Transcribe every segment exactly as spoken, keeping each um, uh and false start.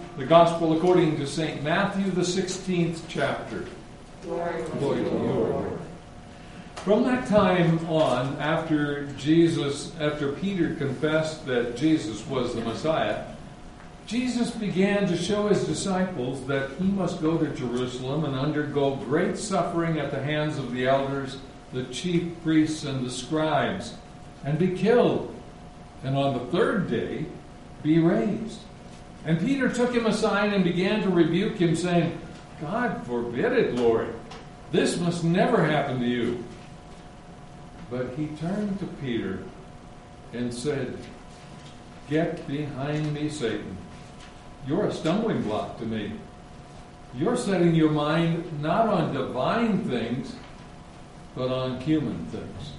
The Gospel according to Saint Matthew, the sixteenth chapter. Glory Glory to you, Lord. From that time on, after Jesus, after Peter confessed that Jesus was the Messiah, Jesus began to show his disciples that he must go to Jerusalem and undergo great suffering at the hands of the elders, the chief priests, and the scribes, and be killed, and on the third day be raised. And Peter took him aside and began to rebuke him, saying, God forbid it, Lord. This must never happen to you. But he turned to Peter and said, Get behind me, Satan. You're a stumbling block to me. You're setting your mind not on divine things, but on human things.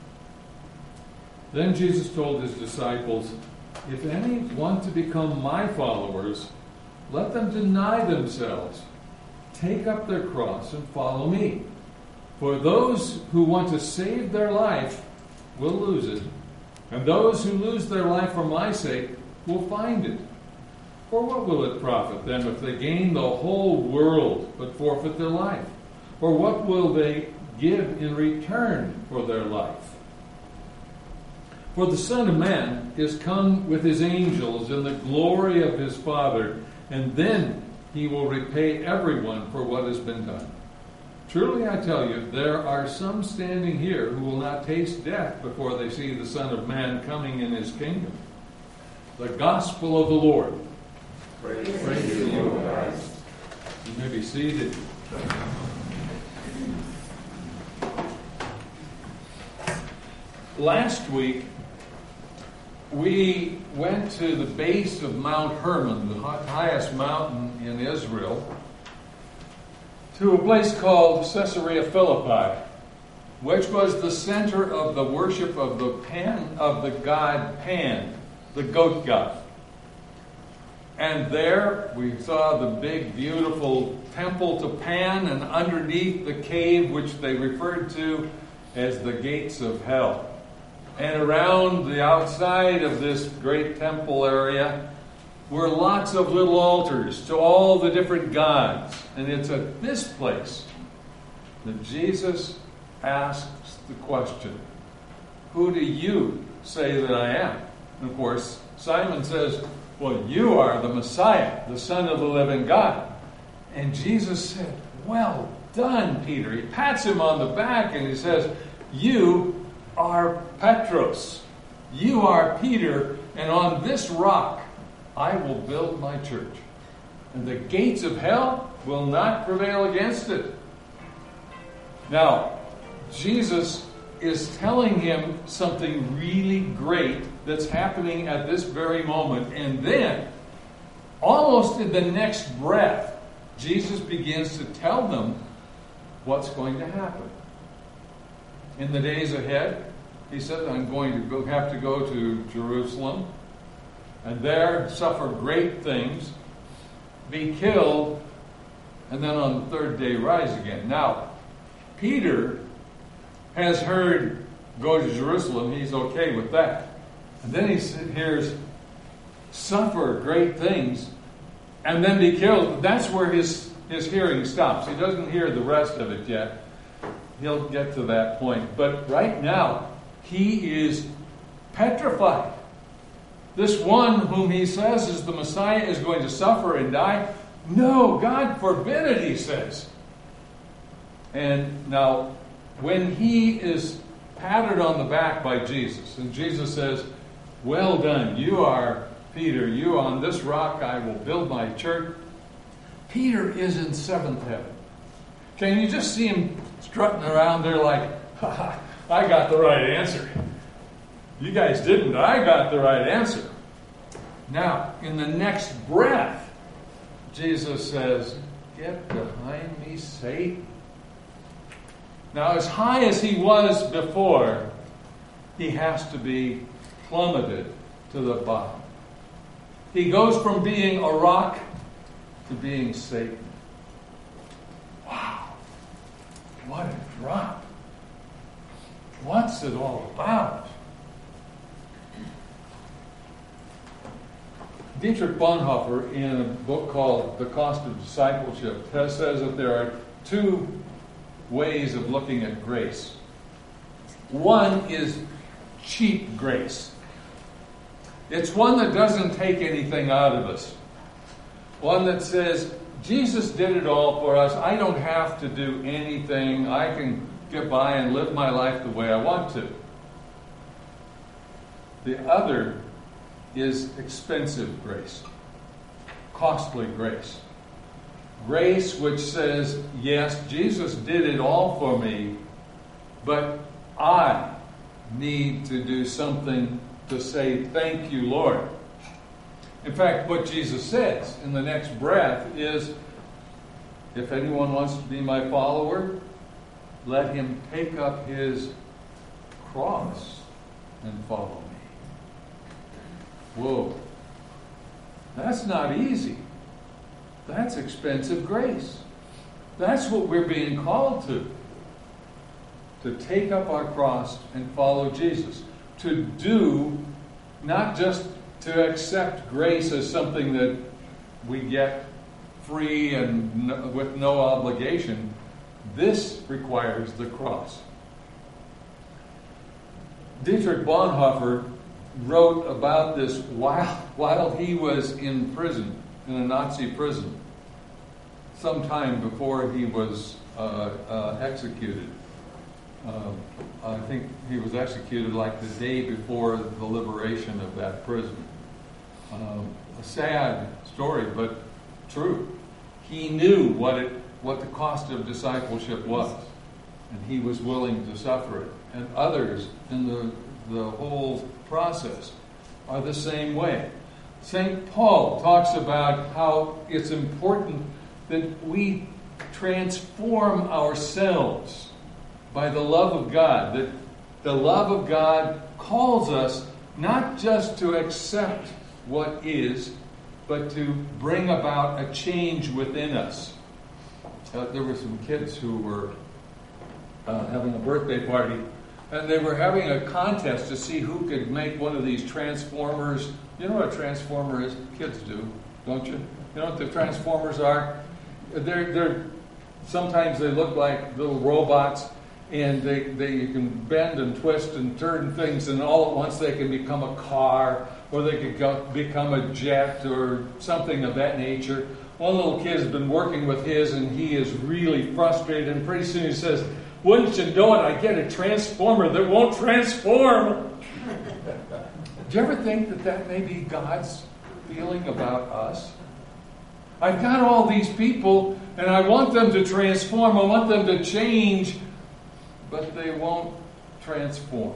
Then Jesus told his disciples, If any want to become my followers, let them deny themselves, take up their cross, and follow me. For those who want to save their life will lose it, and those who lose their life for my sake will find it. For what will it profit them if they gain the whole world but forfeit their life? Or what will they give in return for their life? For the Son of Man is come with his angels in the glory of his Father, and then he will repay everyone for what has been done. Truly I tell you, there are some standing here who will not taste death before they see the Son of Man coming in his kingdom. The Gospel of the Lord. Praise, Praise to you, Christ. You may be seated. Last week, we went to the base of Mount Hermon, the highest mountain in Israel, to a place called Caesarea Philippi, which was the center of the worship of the Pan, of the god Pan, the goat god. And there we saw the big, beautiful temple to Pan, and underneath the cave, which they referred to as the gates of hell. And around the outside of this great temple area were lots of little altars to all the different gods. And it's at this place that Jesus asks the question, Who do you say that I am? And of course, Simon says, Well, you are the Messiah, the Son of the living God. And Jesus said, Well done, Peter. He pats him on the back and he says, You are Petros. You are Peter, and on this rock I will build my church. And the gates of hell will not prevail against it. Now, Jesus is telling him something really great that's happening at this very moment. And then, almost in the next breath, Jesus begins to tell them what's going to happen. In the days ahead, he said, I'm going to go, have to go to Jerusalem and there suffer great things, be killed, and then on the third day rise again. Now, Peter has heard go to Jerusalem. He's okay with that. And then he hears suffer great things and then be killed. That's where his, his hearing stops. He doesn't hear the rest of it yet. He'll get to that point. But right now, he is petrified. This one whom he says is the Messiah is going to suffer and die. No, God forbid it, he says. And now, when he is patted on the back by Jesus, and Jesus says, Well done, you are Peter, you on this rock I will build my church. Peter is in seventh heaven. Can you just see him strutting around there like, ha ha, I got the right answer. You guys didn't, I got the right answer. Now, in the next breath, Jesus says, Get behind me, Satan. Now, as high as he was before, he has to be plummeted to the bottom. He goes from being a rock to being Satan. Wow. What a drop. What's it all about? Dietrich Bonhoeffer, in a book called The Cost of Discipleship, has, says that there are two ways of looking at grace. One is cheap grace. It's one that doesn't take anything out of us. One that says, Jesus did it all for us. I don't have to do anything. I can get by and live my life the way I want to. The other is expensive grace, costly grace. Grace which says, yes, Jesus did it all for me, but I need to do something to say, thank you, Lord. In fact, what Jesus says in the next breath is, if anyone wants to be my follower, let him take up his cross and follow me. Whoa. That's not easy. That's expensive grace. That's what we're being called to. To take up our cross and follow Jesus. To do, not just to accept grace as something that we get free and no, with no obligation. This requires the cross. Dietrich Bonhoeffer wrote about this while, while he was in prison, in a Nazi prison, sometime before he was uh, uh, executed. Uh, I think he was executed like the day before the liberation of that prison. Um, a sad story, but true. He knew what it, what the cost of discipleship was, and he was willing to suffer it. And others in the, the whole process are the same way. Saint Paul talks about how it's important that we transform ourselves by the love of God, that the love of God calls us not just to accept what is, but to bring about a change within us. Uh, there were some kids who were uh, having a birthday party, and they were having a contest to see who could make one of these transformers. You know what a transformer is? Kids do, don't you? You know what the transformers are? They're, they're sometimes they look like little robots, and they, they you can bend and twist and turn things, and all at once they can become a car, or they could go, become a jet or something of that nature. One little kid has been working with his, and he is really frustrated, and pretty soon he says, wouldn't you know it, I get a transformer that won't transform. Do you ever think that that may be God's feeling about us? I've got all these people, and I want them to transform, I want them to change, but they won't transform.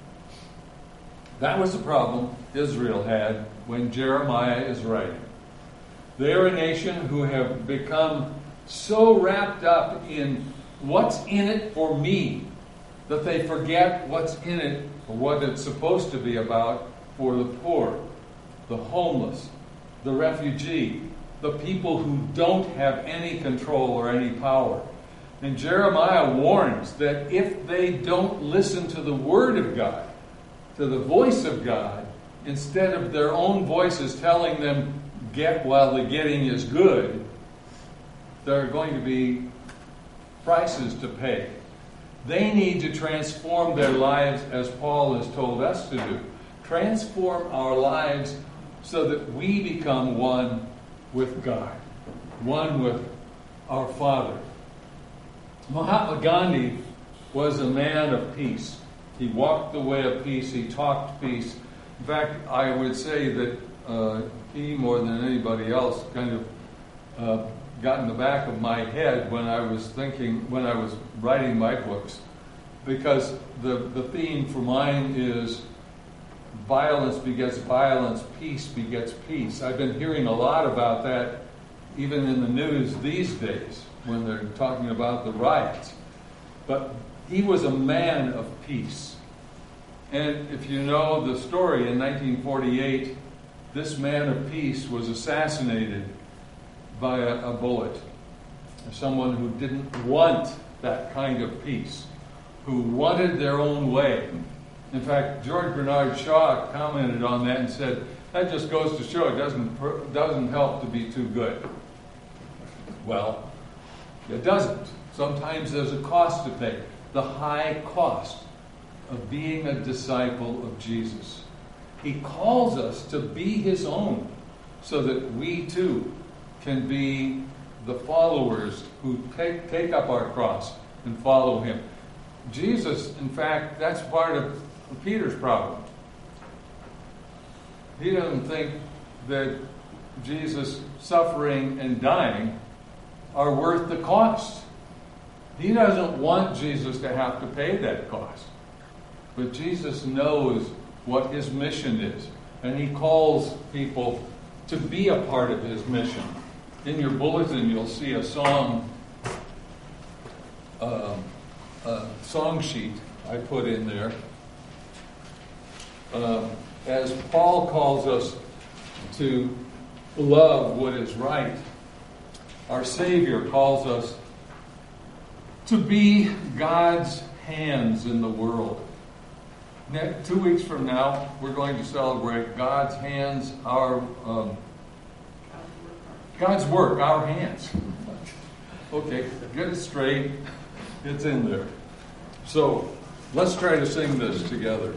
That was the problem Israel had when Jeremiah is writing. They're a nation who have become so wrapped up in what's in it for me that they forget what's in it or what it's supposed to be about for the poor, the homeless, the refugee, the people who don't have any control or any power. And Jeremiah warns that if they don't listen to the Word of God, to the voice of God, instead of their own voices telling them, get while the getting is good, there are going to be prices to pay. They need to transform their lives as Paul has told us to do. Transform our lives so that we become one with God, one with our Father. Mahatma Gandhi was a man of peace. He walked the way of peace. He talked peace. In fact, I would say that uh, he, more than anybody else, kind of uh, got in the back of my head when I was thinking, when I was writing my books, because the, the theme for mine is violence begets violence, peace begets peace. I've been hearing a lot about that even in the news these days when they're talking about the riots. But he was a man of peace. And if you know the story, in nineteen forty-eight, this man of peace was assassinated by a, a bullet. Someone who didn't want that kind of peace, who wanted their own way. In fact, George Bernard Shaw commented on that and said, That just goes to show it doesn't, doesn't help to be too good. Well, it doesn't. Sometimes there's a cost to pay. The high cost of being a disciple of Jesus. He calls us to be His own so that we too can be the followers who take, take up our cross and follow Him. Jesus, in fact, that's part of Peter's problem. He doesn't think that Jesus' suffering and dying are worth the cost. He doesn't want Jesus to have to pay that cost. But Jesus knows what His mission is, and He calls people to be a part of His mission. In your bulletin, you'll see a song, uh, a song sheet I put in there. Uh, as Paul calls us to love what is right, our Savior calls us to be God's hands in the world. Next, two weeks from now, we're going to celebrate God's hands, our um, God's work, our hands. Okay, get it straight. It's in there. So, let's try to sing this together.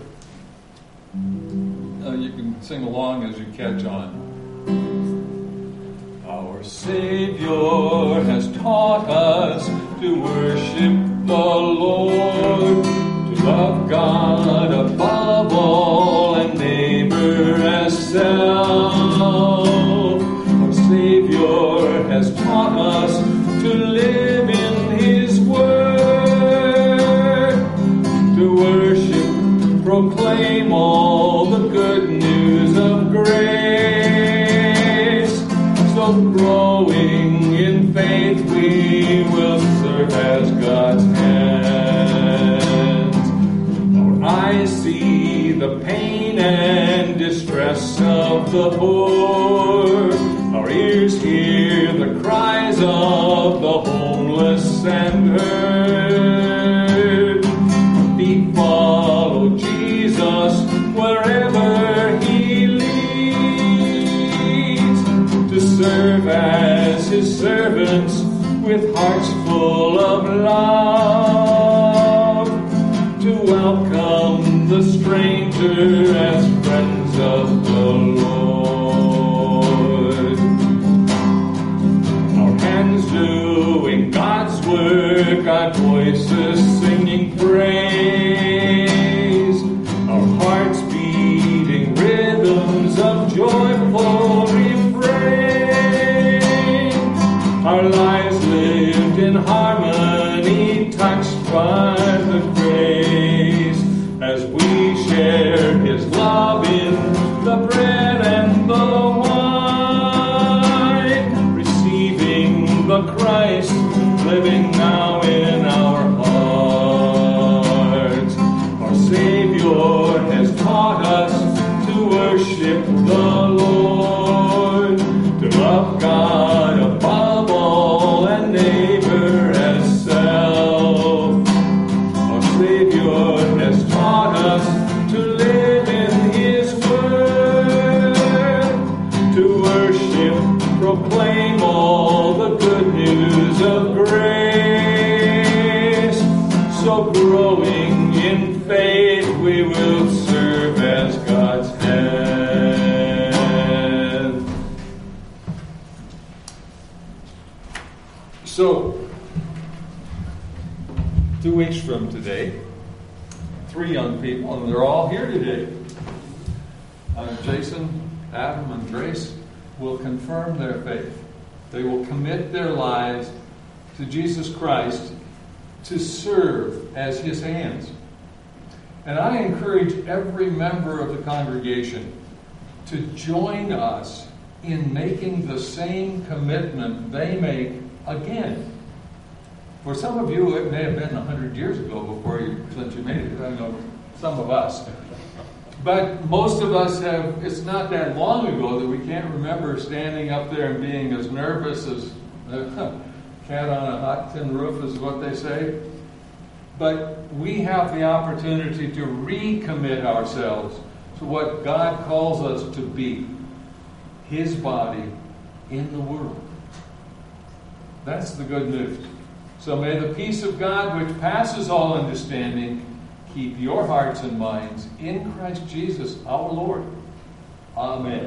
Uh, you can sing along as you catch on. Our Savior has taught us to worship the Lord, to love God above all and neighbor as self. Our Savior has taught us to live in His Word, to worship, proclaim all the good news of grace. So growing in faith we will serve as God's hands. Our eyes see the pain and distress of the poor. Our ears hear the cries of the homeless and hurt. We follow Jesus wherever He leads, to serve as His servants with hearts full of love, to welcome the stranger as friends of the Lord. Our hands doing God's work, our voices singing praise, our hearts beating rhythms of joyful refrain, our lives lived in harmony, touched by the grace, as we share His love in the bread and the wine, receiving the Christ living now in our hearts. Our Savior has taught us to worship the Lord, to love God above all and neighbor as self. Our Savior has taught us to live in His Word, to worship, proclaim all the good news of grace. So growing in faith we will serve as God's hand. So, two weeks from today, three young people, and they're all here today. Uh, Jason, Adam, and Grace will confirm their faith. They will commit their lives to Jesus Christ to serve as His hands. And I encourage every member of the congregation to join us in making the same commitment they make again. For some of you, it may have been a hundred years ago before you, since you made it. I know some of us. But most of us have, it's not that long ago that we can't remember standing up there and being as nervous as a cat on a hot tin roof is what they say. But we have the opportunity to recommit ourselves to what God calls us to be, His body in the world. That's the good news. So may the peace of God, which passes all understanding, keep your hearts and minds in Christ Jesus our Lord. Amen.